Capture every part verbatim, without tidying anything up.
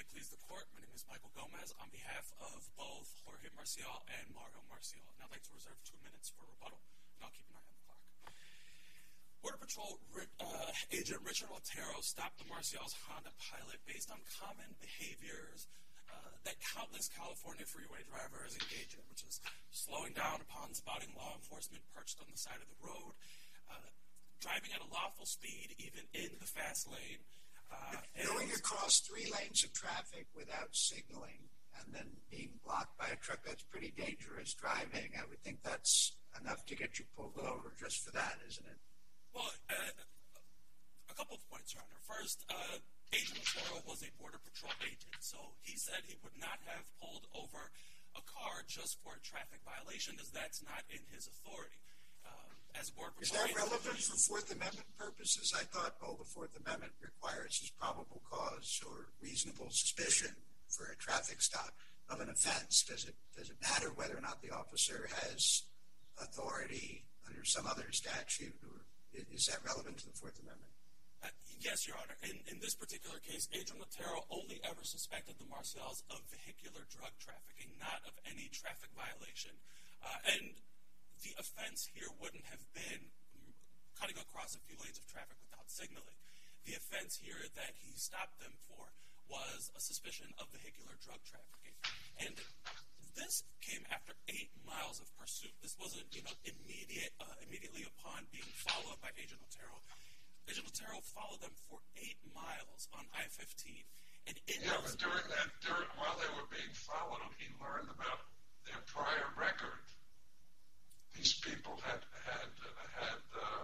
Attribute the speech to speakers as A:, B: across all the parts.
A: it please the court, my name is Michael Gomez on behalf of both Jorge Marcial and Mario Marcial. And I'd like to reserve two minutes for rebuttal, and I'll keep an eye on the clock. Border Patrol uh, agent Richard Otero stopped the Marcial's Honda Pilot based on common behaviors uh, that countless California freeway drivers engage in, which is slowing down upon spotting law enforcement perched on the side of the road, uh, driving at a lawful speed even in the fast lane, Uh,
B: Going across three lanes of traffic without signaling and then being blocked by a truck, that's pretty dangerous driving. I would think that's enough to get you pulled over just for that, isn't it?
A: Well, uh, a couple of points, Your Honor. First, uh, Agent Otero was a Border Patrol agent, so he said he would not have pulled over a car just for a traffic violation, as that's not in his authority. As Border
B: Is that relevant for Fourth Amendment purposes? I thought, well, the Fourth Amendment requires his probable cause or reasonable suspicion for a traffic stop of an offense. Does it does it matter whether or not the officer has authority under some other statute, or is that relevant to the Fourth Amendment?
A: Uh, yes, Your Honor. In, in this particular case, Agent Otero only ever suspected the Marcials of vehicular drug trafficking, not of any traffic violation. Uh, and the offense here wouldn't have been cutting across a few lanes of traffic without signaling. The offense here that he stopped them for was a suspicion of vehicular drug trafficking. And this came after eight miles of pursuit. This wasn't, you know, immediate, uh, immediately upon being followed by Agent Otero. Agent Otero followed them for eight miles on I fifteen. And in
C: yeah, but during that, during, while they were being followed, he learned about their prior record. These people had had had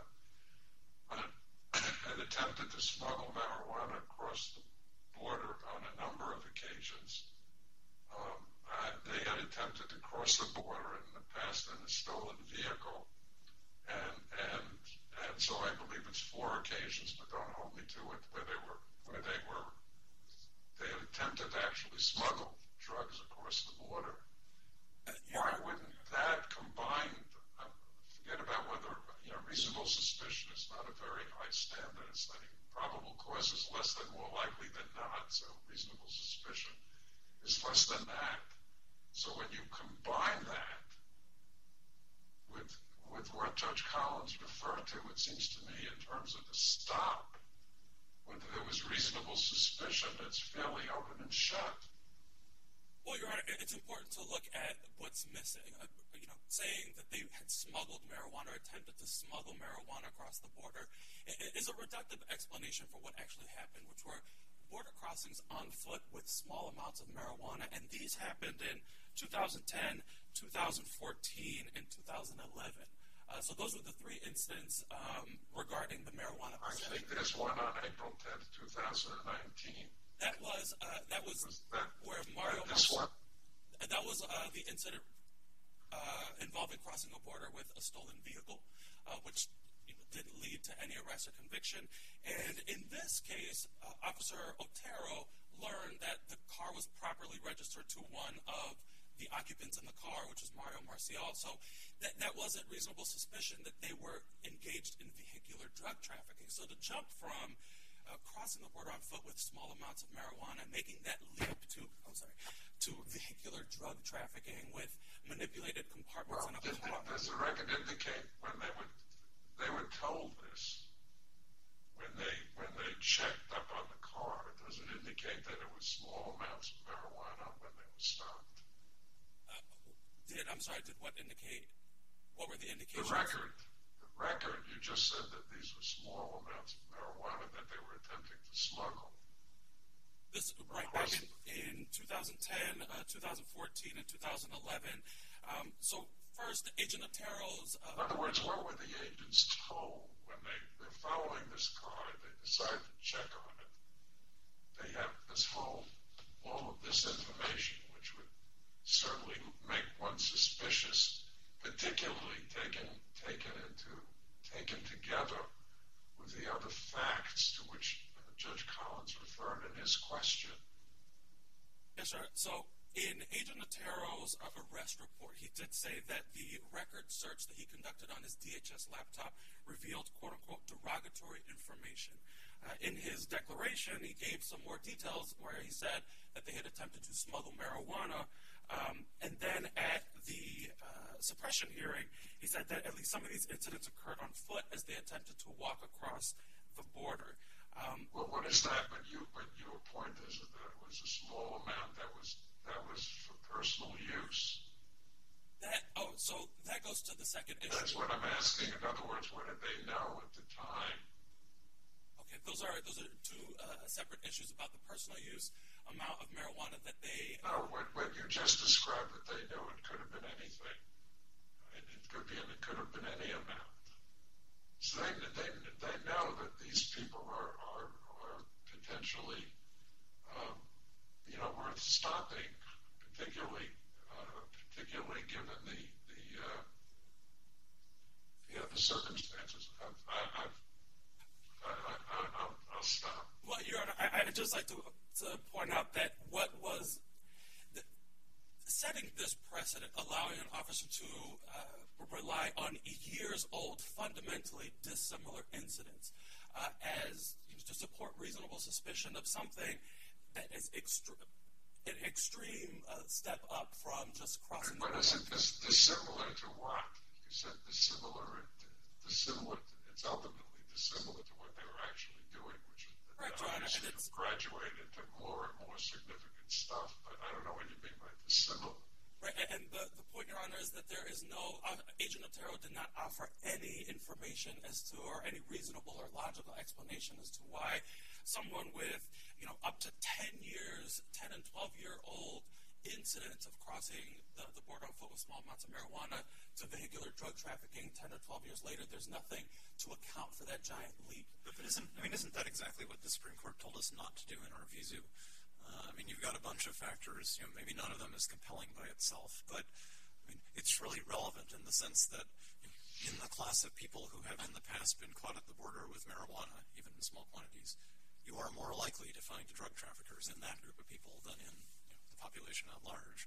C: uh, had attempted to smuggle marijuana across the border on a number of occasions. Um, uh, they had attempted to cross the border in the past in a stolen vehicle, and and and so I believe it's four occasions, but don't hold me to it, where they were where they were they had attempted to actually smuggle drugs across the border. Why wouldn't that combine? Forget about whether, you know, reasonable suspicion is not a very high standard. It's like probable cause is less than more likely than not, so reasonable suspicion is less than that. So when you combine that with with what Judge Collins referred to, it seems to me, in terms of the stop, whether there was reasonable suspicion, it's fairly open and shut.
A: Well, Your Honor, it's important to look at what's missing. Uh, you know, saying that they had smuggled marijuana or attempted to smuggle marijuana across the border is a reductive explanation for what actually happened, which were border crossings on foot with small amounts of marijuana, and these happened in two thousand ten, two thousand fourteen, and two thousand eleven. Uh, so those were the three incidents um, regarding the marijuana.
C: I think there's one on April tenth, two thousand nineteen.
A: That was uh, that was, was that, where Mario.
C: This one?
A: That was uh, the incident uh, involving crossing a border with a stolen vehicle, uh, which you know, didn't lead to any arrest or conviction. And in this case, uh, Officer Otero learned that the car was properly registered to one of the occupants in the car, which was Mario Marcial. So that that wasn't reasonable suspicion that they were engaged in vehicular drug trafficking. So to jump from Uh, crossing the border on foot with small amounts of marijuana, making that leap to, I'm sorry, to vehicular drug trafficking with manipulated compartments
C: well,
A: in a
C: does,
A: car.
C: Does the record indicate when they would they were told this, when they when they checked up on the car, does it indicate that it was small amounts of marijuana when they were stopped?
A: Uh, did I'm sorry, did what indicate? What were the indications?
C: The record. record, you just said that these were small amounts of marijuana that they were attempting to smuggle.
A: This right back in, in two thousand ten, uh, two thousand fourteen, and two thousand eleven. Um, so first, Agent Otero's... Uh,
C: in other words, what were the agents told when they, they're following this car, they decide to check on it? They have this whole, all of this information, which would certainly make one suspicious, particularly taken taken into taken together with the other facts to which uh, Judge Collins referred in his question.
A: Yes, sir. So in Agent Otero's uh, arrest report, he did say that the record search that he conducted on his D H S laptop revealed quote-unquote derogatory information. Uh, in his declaration, he gave some more details where he said that they had attempted to smuggle marijuana. Um, and then at the uh, suppression hearing, he said that at least some of these incidents occurred on foot as they attempted to walk across the border. Um,
C: well, what is that? But you, but your point is that it was a small amount that was that was for personal use.
A: That oh, so that goes to the second issue.
C: That's what I'm asking. In other words, what did they know at the time?
A: Okay, those are those are two uh, separate issues about the personal use amount of marijuana that they.
C: No, what, what you just described that they knew, it could have been anything. It, it could be, it could have been any amount. So they they they know that these people are are, are potentially, um, you know, worth stopping, particularly uh, particularly given the the uh, you know, the circumstances. I've, I, I've I, I, I'll, I'll stop.
A: Well, Your Honor, I, I'd just like to, to point out that what was the, setting this precedent, allowing an officer to uh, rely on years-old, fundamentally dissimilar incidents uh, as you know, to support reasonable suspicion of something that is extre- an extreme uh, step up from just crossing
C: but
A: the border.
C: But is it dis- dissimilar to what? You said dissimilar. Dissimilar. It's ultimately dissimilar to what they were actually doing, which is
A: Correct, Your Honor, and it's
C: graduated to more and more significant stuff. But I don't know what you mean by dissimilar.
A: Right, and the, the point, Your Honor, is that there is no uh, Agent Otero did not offer any information as to, or any reasonable or logical explanation as to why someone with, you know, up to ten years, ten and twelve year old incidents of crossing the, the border on foot with small amounts of marijuana to vehicular drug trafficking ten or twelve years later, there's nothing to account for that giant leap.
D: But, but isn't, I mean, isn't that exactly what the Supreme Court told us not to do in Arvizu? Uh, I mean, you've got a bunch of factors, you know, maybe none of them is compelling by itself, but I mean, it's really relevant in the sense that in the class of people who have in the past been caught at the border with marijuana, even in small quantities, you are more likely to find drug traffickers in that group of people than in you know, the population at large.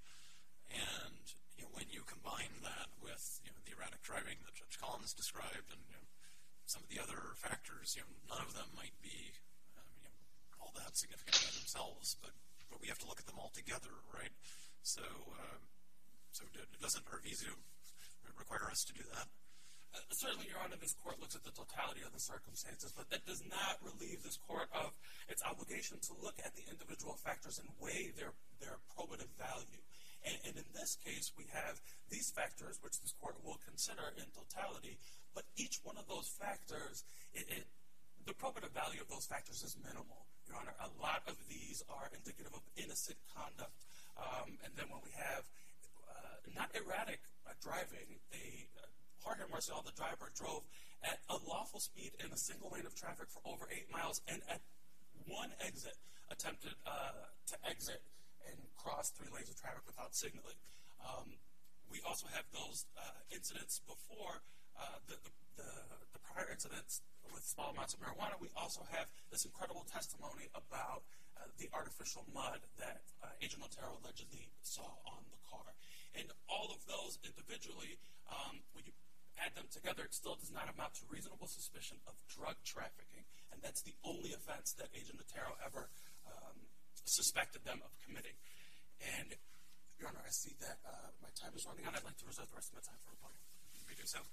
D: And you know, when you combine that with you know, the erratic driving that Judge Collins described and you know, some of the other factors, you know, none of them might be um, you know, all that significant by themselves, but, but we have to look at them all together, right? So, uh, so doesn't Arvizu require us to do that?
A: Uh, certainly, Your Honor, this court looks at the totality of the circumstances, but that does not relieve this court of its obligation to look at the individual factors and weigh their, their probative value. And, and in this case, we have these factors, which this court will consider in totality, but each one of those factors, it, it, the probative value of those factors is minimal, Your Honor. A lot of these are indicative of innocent conduct. Um, and then when we have uh, not erratic uh, driving, they... Uh, Jorge Marcial, the driver, drove at a lawful speed in a single lane of traffic for over eight miles, and at one exit attempted uh, to exit and cross three lanes of traffic without signaling. Um, we also have those uh, incidents before uh, the, the, the, the prior incidents with small amounts of marijuana. We also have this incredible testimony about uh, the artificial mud that uh, Agent Otero allegedly saw on the car. And all of those individually, um, when you add them together, it still does not amount to reasonable suspicion of drug trafficking, and that's the only offense that Agent Otero ever um, suspected them of committing. And, Your Honor, I see that uh, my time is running out. I'd like to reserve the rest of my time for rebuttal.
D: You may do so.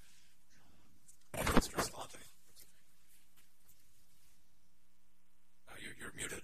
D: Mister Escalante. Uh, you're, you're muted.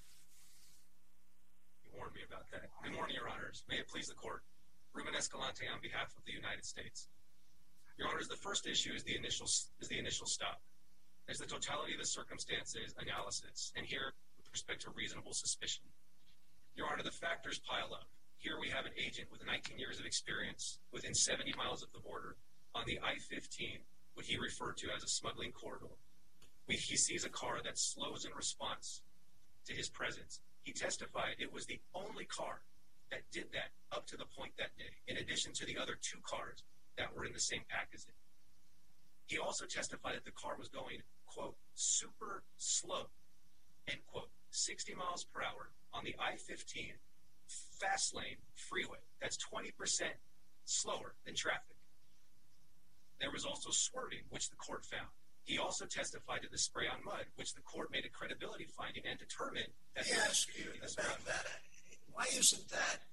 E: You warned me about that. Good morning, Your Honors. May it please the Court. Ruben Escalante on behalf of the United States. Your Honors, the first issue is the initial is the initial stop. There's the totality of the circumstances analysis, and here, with respect to reasonable suspicion. Your Honor, the factors pile up. Here we have an agent with nineteen years of experience within seventy miles of the border on the I fifteen, what he referred to as a smuggling corridor. We, he sees a car that slows in response to his presence. He testified it was the only car that did that up to the point that day, in addition to the other two cars that were in the same pack as it. He also testified that the car was going, quote, super slow, end quote, sixty miles per hour on the I fifteen fast lane freeway. That's twenty percent slower than traffic. There was also swerving, which the court found. He also testified to the spray on mud, which the court made a credibility finding and determined that...
B: Let me ask you about that. Why isn't that,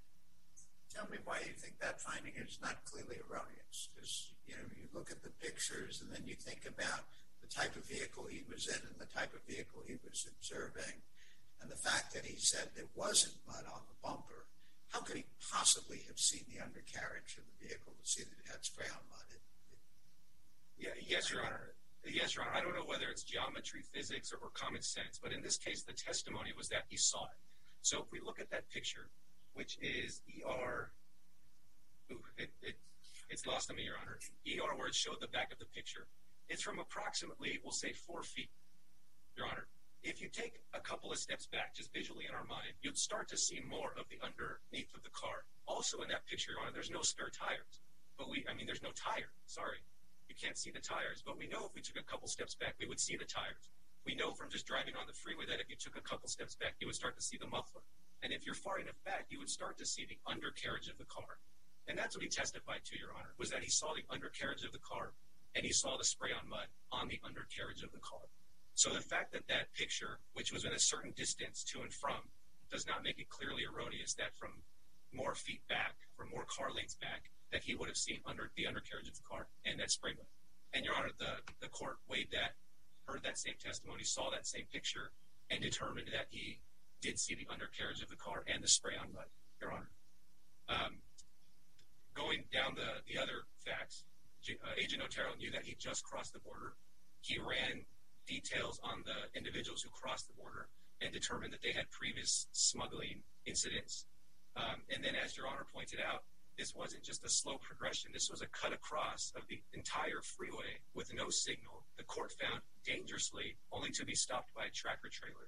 B: tell me why you think that finding is not clearly erroneous. Because, you know, you look at the pictures and then you think about the type of vehicle he was in and the type of vehicle he was observing, and the fact that he said there wasn't mud on the bumper. How could he possibly have seen the undercarriage of the vehicle to see that it had spray on mud? It, it,
E: yeah, yes, Your Honor. Yes, Your Honor. I don't know whether it's geometry, physics, or, or common sense, but in this case, the testimony was that he saw it. So if we look at that picture, which is E R, ooh, it, it, it's lost on me, Your Honor. E R, where it showed the back of the picture, it's from approximately, we'll say, four feet, Your Honor. If you take a couple of steps back, just visually in our mind, you'd start to see more of the underneath of the car. Also in that picture, Your Honor, there's no spare tires. But we, I mean, there's no tire, sorry. You can't see the tires, but we know if we took a couple steps back, we would see the tires. We know from just driving on the freeway that if you took a couple steps back, you would start to see the muffler. And if you're far enough back, you would start to see the undercarriage of the car. And that's what he testified to, Your Honor, was that he saw the undercarriage of the car and he saw the spray on mud on the undercarriage of the car. So the fact that that picture, which was in a certain distance to and from, does not make it clearly erroneous that from more feet back, from more car lanes back, that he would have seen under the undercarriage of the car and that spray mud. And, Your Honor, the, the court weighed that, heard that same testimony, saw that same picture, and determined that he did see the undercarriage of the car and the spray on mud, Your Honor. Um, going down the, the other facts, uh, Agent Otero knew that he just crossed the border. He ran details on the individuals who crossed the border and determined that they had previous smuggling incidents. Um, and then, as Your Honor pointed out, this wasn't just a slow progression. This was a cut across of the entire freeway with no signal. The court found dangerously, only to be stopped by a tractor trailer.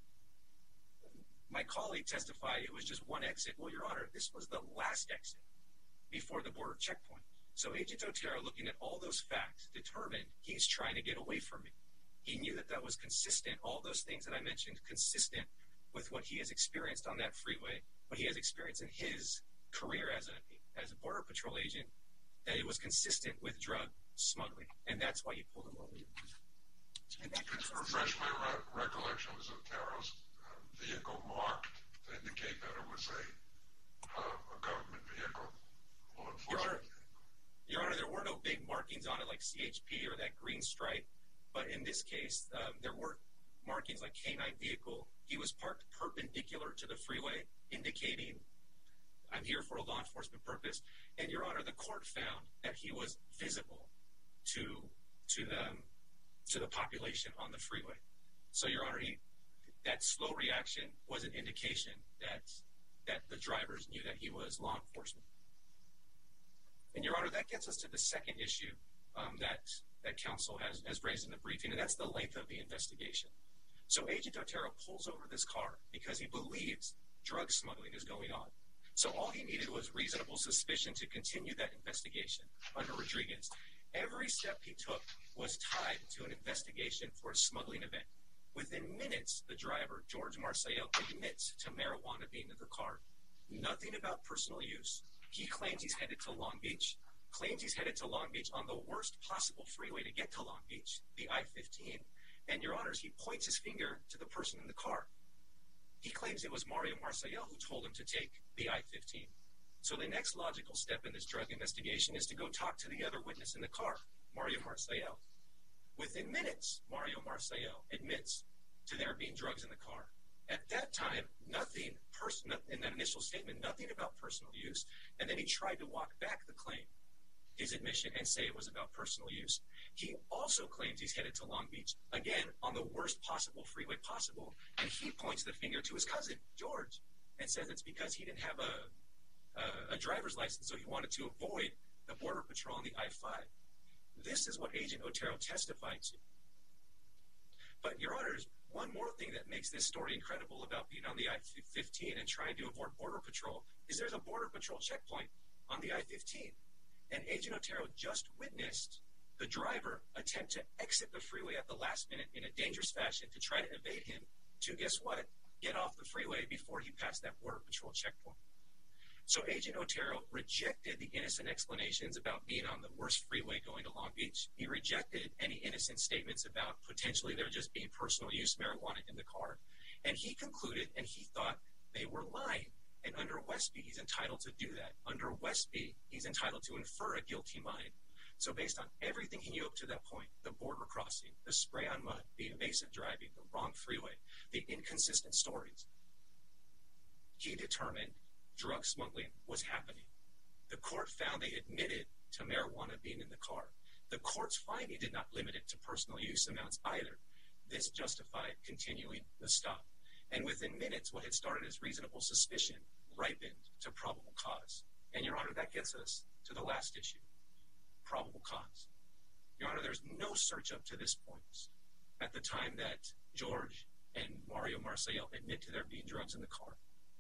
E: My colleague testified it was just one exit. Well, Your Honor, this was the last exit before the border checkpoint. So Agent Otero, looking at all those facts, determined he's trying to get away from me. He knew that that was consistent, all those things that I mentioned, consistent with what he has experienced on that freeway, what he has experienced in his career as a as a Border Patrol agent, that it was consistent with drug smuggling. And that's why you pulled him over.
C: And that could refresh my re- recollection. Was Otero's uh, vehicle marked to indicate that it was a, uh, a government vehicle? Law
E: Your Honor,
C: enforcement.
E: Your Honor, there were no big markings on it like C H P or that green stripe. But in this case, um, there were markings like K nine vehicle. He was parked perpendicular to the freeway, indicating I'm here for a law enforcement purpose. And, Your Honor, the court found that he was visible to to the, to the population on the freeway. So, Your Honor, he, that slow reaction was an indication that that the drivers knew that he was law enforcement. And, Your Honor, that gets us to the second issue um, that, that counsel has, has raised in the briefing, and that's the length of the investigation. So Agent Otero pulls over this car because he believes drug smuggling is going on. So all he needed was reasonable suspicion to continue that investigation under Rodriguez. Every step he took was tied to an investigation for a smuggling event. Within minutes, the driver, George Marcial, admits to marijuana being in the car. Nothing about personal use. He claims he's headed to Long Beach, claims he's headed to Long Beach on the worst possible freeway to get to Long Beach, the I fifteen. And, Your Honors, he points his finger to the person in the car. He claims it was Mario Marcial who told him to take the I fifteen. So the next logical step in this drug investigation is to go talk to the other witness in the car, Mario Marcial. Within minutes, Mario Marcial admits to there being drugs in the car. At that time, nothing personal in that initial statement, nothing about personal use, and then he tried to walk back the claim, his admission, and say it was about personal use. He also claims he's headed to Long Beach, again, on the worst possible freeway possible, and he points the finger to his cousin, George, and says it's because he didn't have a, a, a driver's license, so he wanted to avoid the Border Patrol on the I five. This is what Agent Otero testified to. But, Your Honors, one more thing that makes this story incredible about being on the I fifteen and trying to avoid Border Patrol is there's a Border Patrol checkpoint on the I fifteen. And Agent Otero just witnessed the driver attempt to exit the freeway at the last minute in a dangerous fashion to try to evade him to, guess what, get off the freeway before he passed that Border Patrol checkpoint. So Agent Otero rejected the innocent explanations about being on the worst freeway going to Long Beach. He rejected any innocent statements about potentially there just being personal use marijuana in the car. And he concluded, and he thought they were lying. And under Westby, he's entitled to do that. Under Westby, he's entitled to infer a guilty mind. So based on everything he knew up to that point, the border crossing, the spray on mud, the evasive driving, the wrong freeway, the inconsistent stories, he determined drug smuggling was happening. The court found they admitted to marijuana being in the car. The court's finding did not limit it to personal use amounts either. This justified continuing the stop. And within minutes, what had started as reasonable suspicion ripened to probable cause. And, Your Honor, that gets us to the last issue, probable cause. Your Honor, there's no search up to this point at the time that George and Mario Marcial admit to there being drugs in the car.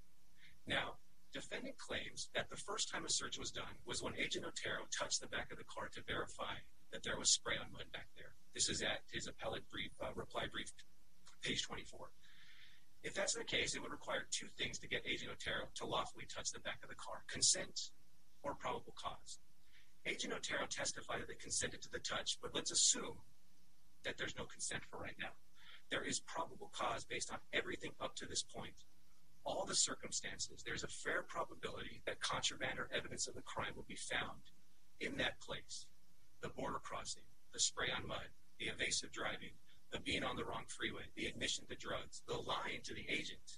E: Now, defendant claims that the first time a search was done was when Agent Otero touched the back of the car to verify that there was spray on mud back there. This is at his appellate brief, uh, reply brief, page twenty-four. If that's the case, it would require two things to get Agent Otero to lawfully touch the back of the car, consent or probable cause. Agent Otero testified that they consented to the touch, but let's assume that there's no consent for right now. There is probable cause based on everything up to this point. All the circumstances, there's a fair probability that contraband or evidence of the crime will be found in that place. The border crossing, the spray on mud, the evasive driving, the being on the wrong freeway, the admission to drugs, the lying to the agent.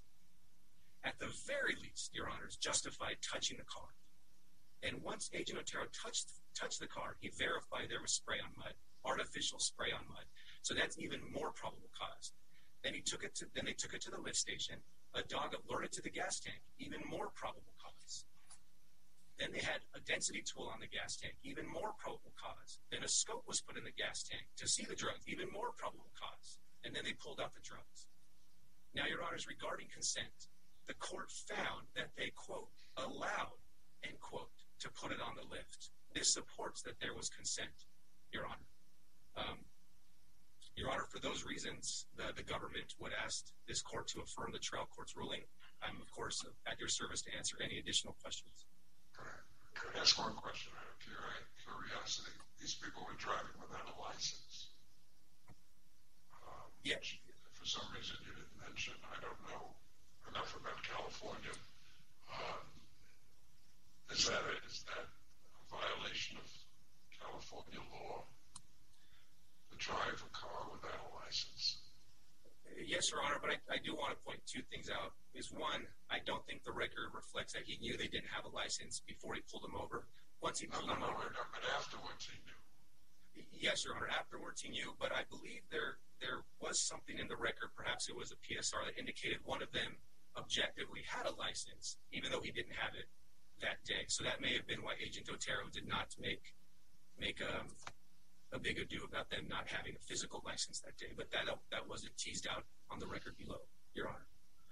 E: At the very least, Your Honors, justified touching the car. And once Agent Otero touched, touched the car, he verified there was spray on mud, artificial spray on mud. So that's even more probable cause. Then he took it to, then they took it to the lift station. A dog alerted to the gas tank, even more probable cause. Then they had a density tool on the gas tank, even more probable cause. Then a scope was put in the gas tank to see the drugs, even more probable cause. And then they pulled out the drugs. Now, Your Honors, regarding consent, the court found that they, quote, allowed, end quote, to put it on the lift. This supports that there was consent, Your Honor. Um, Your Honor, for those reasons, the, the government would ask this court to affirm the trial court's ruling. I'm, of course, at your service to answer any additional questions.
C: Could I, could I ask one question out of curiosity? These people were driving without a license. Um,
E: yeah.
C: For some reason you didn't mention, I don't know enough about California. Um, is that a, is that a violation of California law to drive a car without a license?
E: Yes, Your Honor, but I, I do want to point two things out. Is one, I don't think the record reflects that he knew they didn't have a license before he pulled them over. Once he pulled
C: no,
E: them
C: no,
E: over.
C: No, but afterwards he knew.
E: Yes, Your Honor, afterwards he knew, but I believe there there was something in the record, perhaps it was a P S R, that indicated one of them objectively had a license, even though he didn't have it that day. So that may have been why Agent Otero did not make make um, a big ado about them not having a physical license that day, but that that wasn't teased out on the record below, Your Honor.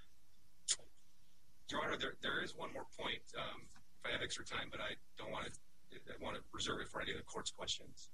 E: Your Honor, there there is one more point, um, if I have extra time, but I don't want to, I want to reserve it for any of the court's questions.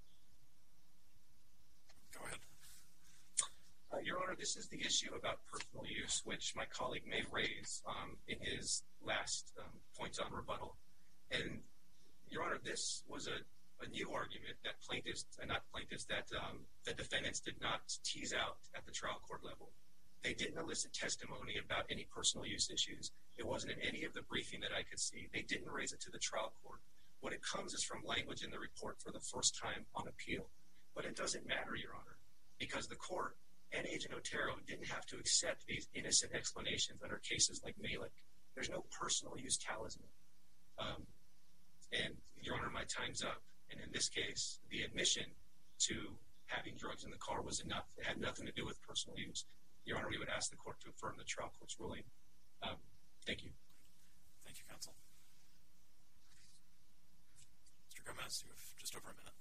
D: Go ahead.
E: Uh, Your Honor, this is the issue about personal use, which my colleague may raise um, in his last um, points on rebuttal. And, Your Honor, this was a, a new argument that plaintiffs, uh, not plaintiffs, that um, the defendants did not tease out at the trial court level. They didn't elicit testimony about any personal use issues. It wasn't in any of the briefing that I could see. They didn't raise it to the trial court. What it comes is from language in the report for the first time on appeal. But it doesn't matter, Your Honor, because the court and Agent Otero didn't have to accept these innocent explanations under cases like Malik. There's no personal use talisman. Um, and, Your Honor, my time's up. And in this case, the admission to having drugs in the car was enough. It had nothing to do with personal use. Your Honor, we would ask the court to affirm the trial court's ruling. Um, thank you.
D: Thank you, counsel. Mister Gomez, you have just over a minute.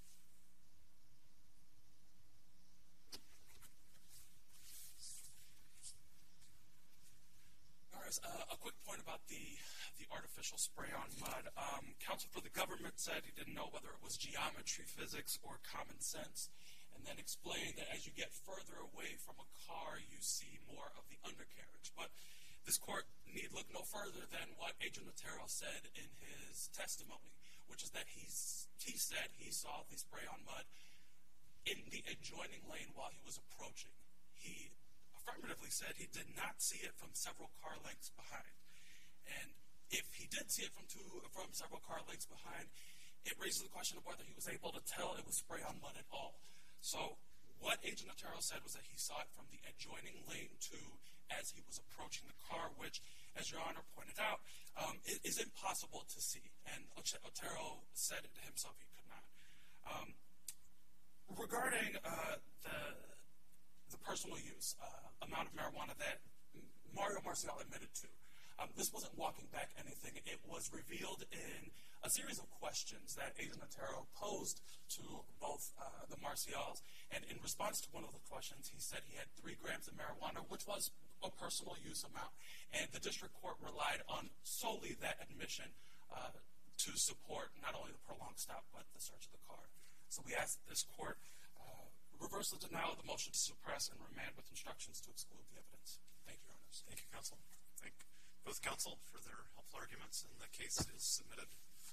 A: All right, uh, a quick point about the the artificial spray on mud. Um, counsel for the government said he didn't know whether it was geometry, physics, or common sense, and then explained that as you get further away from a car, you see more of the undercarriage. But This court need look no further than what Agent Otero said in his testimony, which is that he's, he said he saw the spray on mud in the adjoining lane while he was approaching. He affirmatively said he did not see it from several car lengths behind. And if he did see it from two, from several car lengths behind, it raises the question of whether he was able to tell it was spray on mud at all. So what Agent Otero said was that he saw it from the adjoining lane two as he was approaching the car, which, as Your Honor pointed out, um, is impossible to see. And Otero said it himself, he could not. Um, regarding uh, the, the personal use uh, amount of marijuana that Mario Marcial admitted to, um, this wasn't walking back anything. It was revealed in a series of questions that Agent Otero posed to both uh, the Marcials, and in response to one of the questions, he said he had three grams of marijuana, which was a personal use amount, and the district court relied on solely that admission uh, to support not only the prolonged stop, but the search of the car. So we ask that this court uh, reverse the denial of the motion to suppress and remand with instructions to exclude the evidence. Thank you, Your Honors.
D: Thank you, counsel. Thank both counsel for their helpful arguments, and the case is submitted.